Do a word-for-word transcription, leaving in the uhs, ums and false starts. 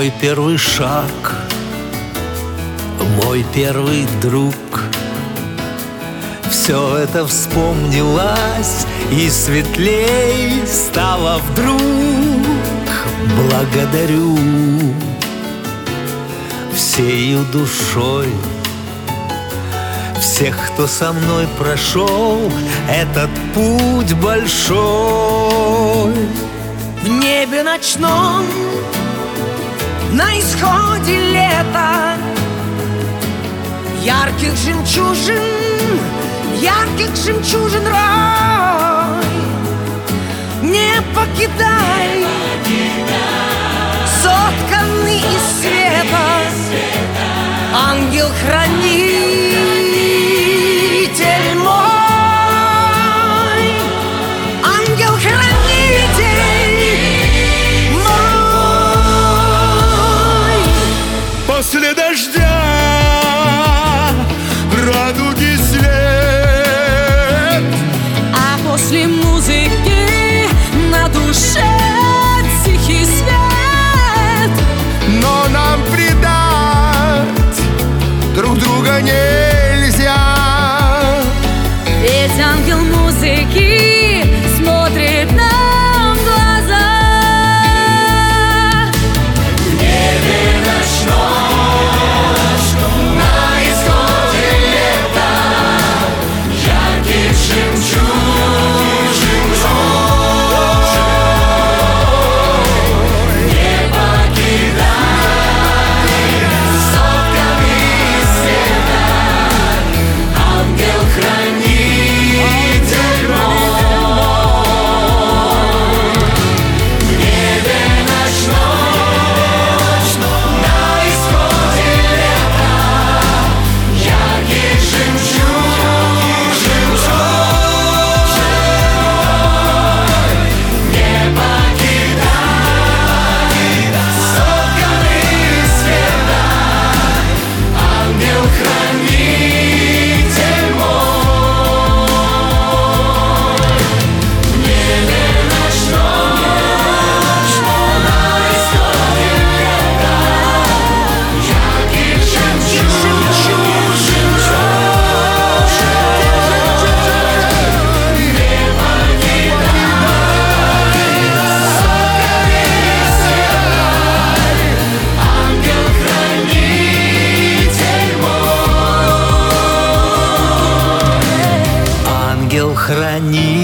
Мой первый шаг, мой первый друг. Все это вспомнилось и светлей стало вдруг. Благодарю всею душой всех, кто со мной прошел этот путь большой. В небе ночном, на исходе лета, ярких жемчужин, ярких жемчужин рой. Не покидай, сотканный из света, ангел-хранитель мой, ангел-хранитель мой. После дождя радуги свет, А после музыки на душе тихий свет. но нам предать друг друга нельзя. Ведь ангел музыки смотрит нам в глаза. В небе ночном, на исходе лета, ярких жемчужин рой. Не покидай, сотканный из света, ангел-хранитель мой. В небе ночном, на исходе лета, ярких жемчужин рой. Не покидай, сотканный из света, ангел-хранитель мой. В небе ночном, на исходе лета, ярких жемчужин рой. Не покидай, сотканный из света, ангел-хранитель мой. Ангел-хранитель